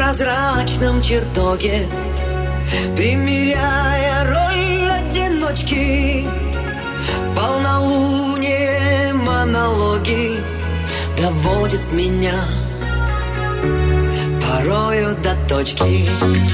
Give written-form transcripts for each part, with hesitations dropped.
прозрачном чертоге, примеряя роль одиночки. Полнолуние монологи доводит меня порою до точки.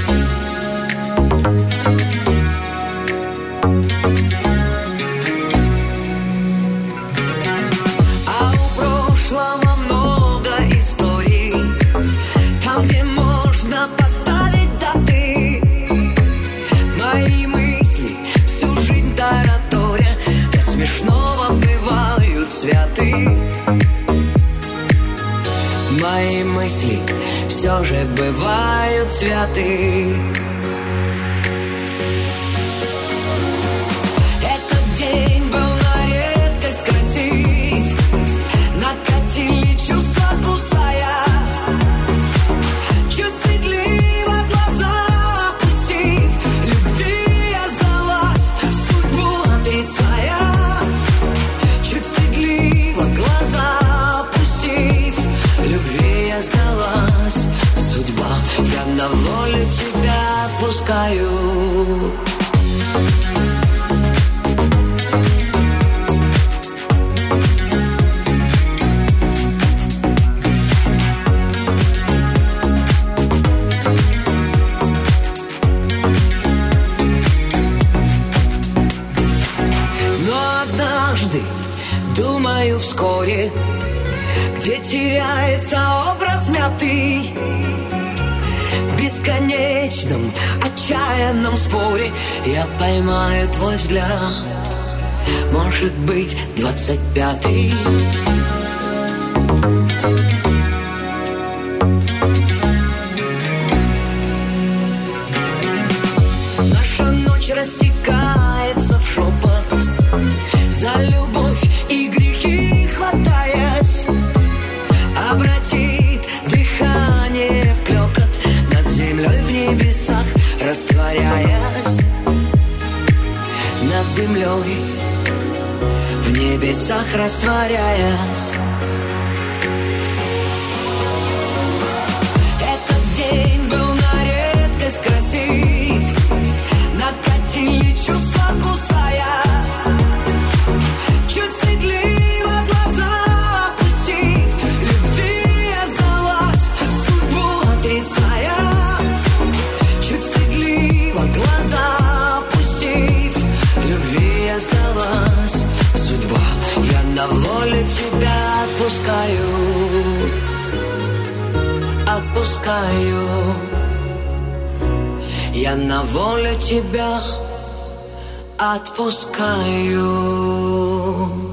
А у прошлого много историй, там, где можно поставить даты. Мои мысли всю жизнь тараторя, до смешного бывают святы. Мои мысли все же бывают святы. Этот день был на редкость красив, накатили чувства, кусая. Чуть стыдливо глаза опустив, любви я сдалась, судьбу отрицая. Чуть стыдливо глаза опустив, любви я сдалась, судьба, я на волю тебя отпускаю. Но однажды, думаю, вскоре, где теряется образ мятый, в бесконечном отчаянном споре я поймаю твой взгляд, может быть, 25-й. Наша ночь растекается в шепот, за любовь и грехи хватаясь, обратит дыхание в клёкот, над землей в небесах растворяясь. Над землей в небесах растворяясь. Этот день был на редкость красив, накатили чувства, кусая. Чуть стыдливо глаза опустив, любви я сдалась, судьбу отрицая. Чуть стыдливо глаза опустив, любви я сдалась, судьба, я на волю тебя отпускаю. Отпускаю, я на волю тебя отпускаю.